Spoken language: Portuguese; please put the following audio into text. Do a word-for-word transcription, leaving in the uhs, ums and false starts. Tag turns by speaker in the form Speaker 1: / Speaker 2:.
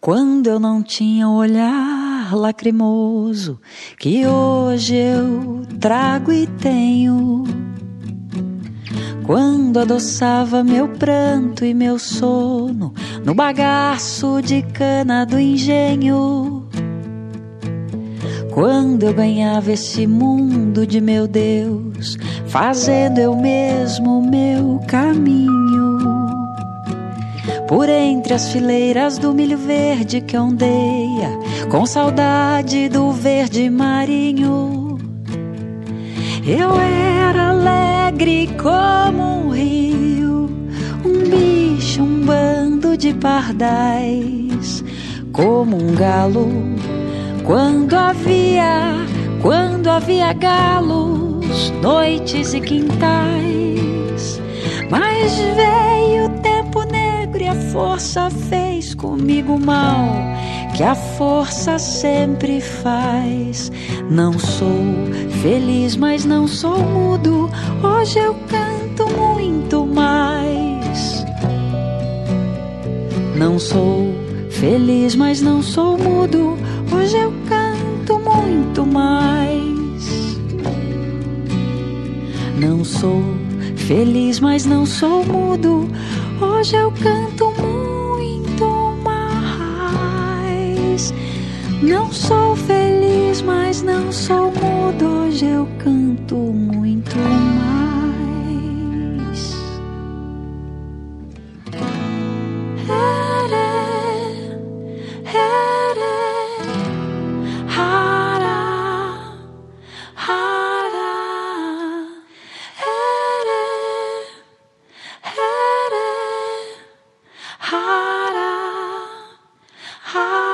Speaker 1: quando eu não tinha o olhar lacrimoso que hoje eu trago e tenho, quando adoçava meu pranto e meu sono no bagaço de cana do engenho, quando eu ganhava esse mundo de meu Deus, fazendo eu mesmo o meu caminho, por entre as fileiras do milho verde que ondeia, com saudade do verde marinho. Eu era alegre como um rio, um bicho, um bando de pardais, como um galo, quando havia, quando havia galos, noites e quintais. Mas veio o tempo negro e a força fez comigo mal, que a força sempre faz. Não sou feliz, mas não sou mudo, hoje eu canto muito mais. Não sou feliz, mas não sou mudo, hoje eu canto muito mais. Não sou feliz, mas não sou mudo, hoje eu canto muito mais. Não sou feliz, mas não sou mudo, hoje eu canto muito mais. Ha